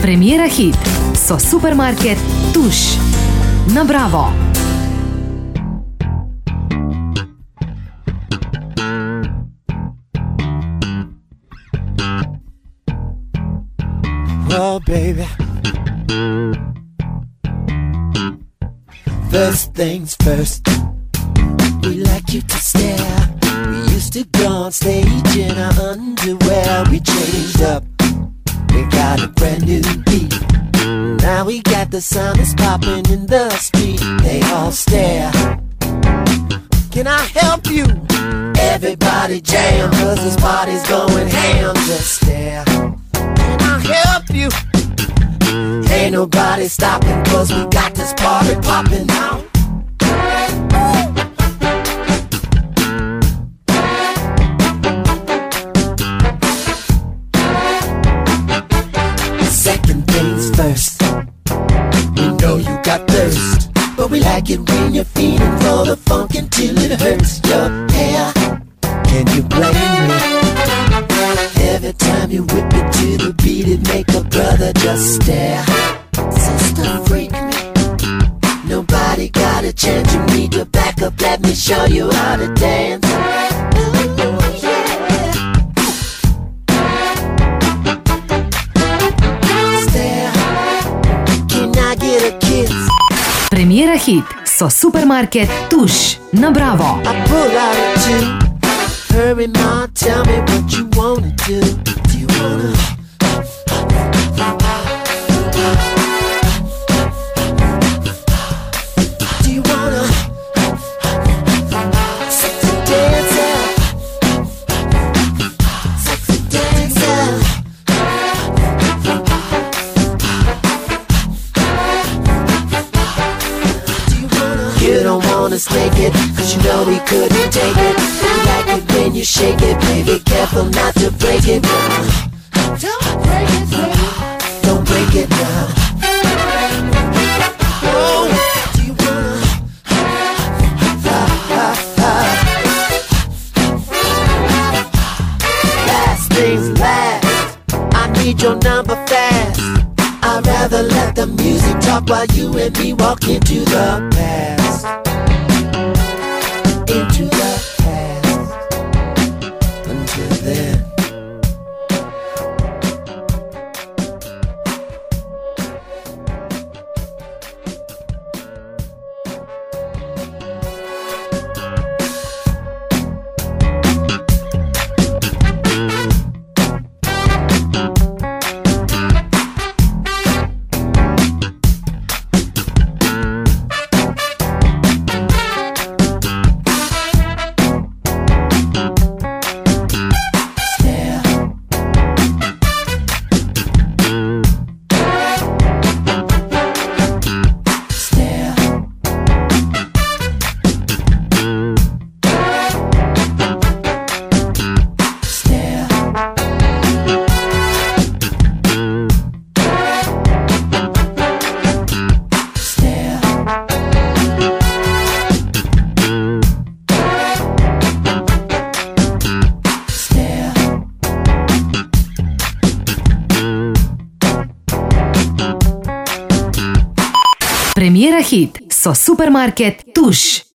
Premiera hit so Supermarket Tuš na Bravo. Oh, baby. First things first, we like you to stare. We used to go on stage in our underwear. We changed up, we got a brand new beat. Now we got the sound that's popping in the street. They all stare. Can I help you? Everybody jam, 'cause this party's going ham. Just stare. Can I help you? Ain't nobody stopping, 'cause we got this party popping now. Second things first, we know you got thirst, but we like it when you're feeling for the funk until it hurts your hair. Can you blame me? Every time you whip it to the beat, it make a brother just stare. Sister, freak me. Nobody got a chance. You need to back up. Let me show you how to dance. Ooh, yeah. Stare. Can I get a kiss? Premiera hit so Supermarket Tuš na Bravo. I pull out at you. Hurry, ma, tell me what you wanna do. Do you wanna? Do you wanna? Sexy dancer. Sexy dancer. Do you wanna? You don't wanna snake it, 'cause you know we couldn't take it. When you shake it, baby, careful not to break it now. Don't break it, baby. Don't break it now. Oh, do you wanna? Last things last, I need your number fast. I'd rather let the music talk while you and me walk into the past. Into the then. Premiera hit so Supermarket Tuš